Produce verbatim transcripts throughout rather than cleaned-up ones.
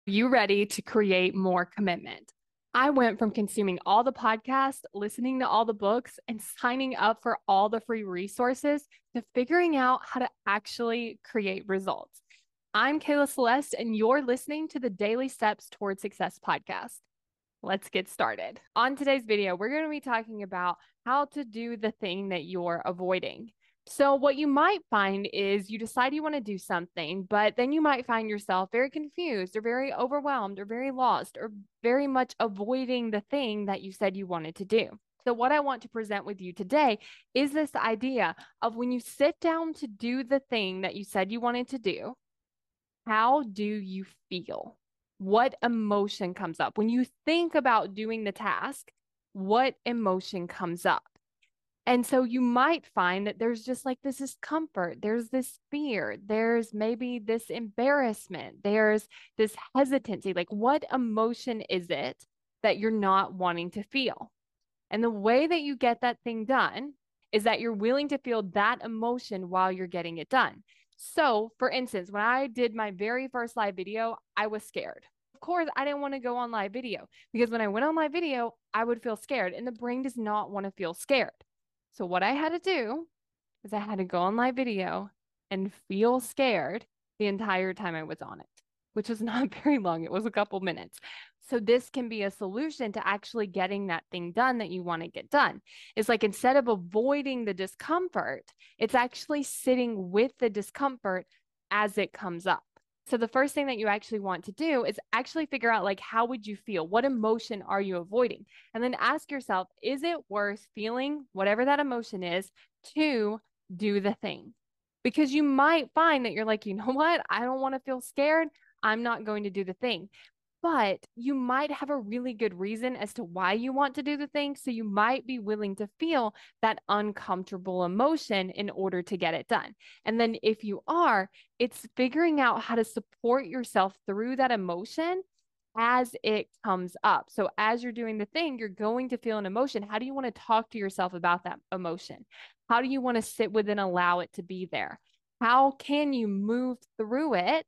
You ready to create more commitment? I went from consuming all the podcasts, listening to all the books, and signing up for all the free resources to figuring out how to actually create results. I'm Kayla Celeste, and you're listening to the Daily Steps Toward Success podcast. Let's get started. On today's video, we're going to be talking about how to do the thing that you're avoiding. So, what you might find is you decide you want to do something, but then you might find yourself very confused or very overwhelmed or very lost or very much avoiding the thing that you said you wanted to do. So, what I want to present with you today is this idea of when you sit down to do the thing that you said you wanted to do, how do you feel? What emotion comes up? When you think about doing the task, what emotion comes up? And so you might find that there's just like this discomfort, there's this fear, there's maybe this embarrassment, there's this hesitancy. Like, what emotion is it that you're not wanting to feel? And the way that you get that thing done is that you're willing to feel that emotion while you're getting it done. So, for instance, when I did my very first live video, I was scared. Of course, I didn't want to go on live video because when I went on live video, I would feel scared, and the brain does not want to feel scared. So, what I had to do is I had to go on live video and feel scared the entire time I was on it, which was not very long. It was a couple minutes. So this can be a solution to actually getting that thing done that you want to get done. It's like instead of avoiding the discomfort, it's actually sitting with the discomfort as it comes up. So the first thing that you actually want to do is actually figure out, like, how would you feel? What emotion are you avoiding? And then ask yourself, is it worth feeling whatever that emotion is to do the thing? Because you might find that you're like, you know what? I don't want to feel scared. I'm not going to do the thing. But you might have a really good reason as to why you want to do the thing. So you might be willing to feel that uncomfortable emotion in order to get it done. And then if you are, it's figuring out how to support yourself through that emotion as it comes up. So as you're doing the thing, you're going to feel an emotion. How do you want to talk to yourself about that emotion? How do you want to sit with and allow it to be there? How can you move through it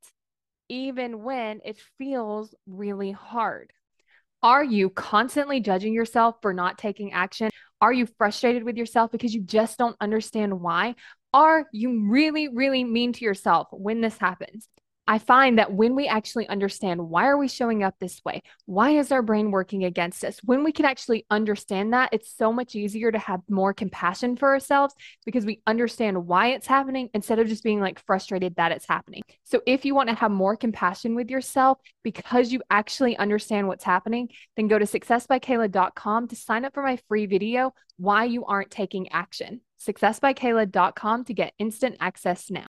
even when it feels really hard? Are you constantly judging yourself for not taking action? Are you frustrated with yourself because you just don't understand why? Are you really, really mean to yourself when this happens? I find that when we actually understand why are we showing up this way? Why is our brain working against us? When we can actually understand that, it's so much easier to have more compassion for ourselves because we understand why it's happening instead of just being like frustrated that it's happening. So if you want to have more compassion with yourself because you actually understand what's happening, then go to success by kayla dot com to sign up for my free video, Why You Aren't Taking Action. success by kayla dot com to get instant access now.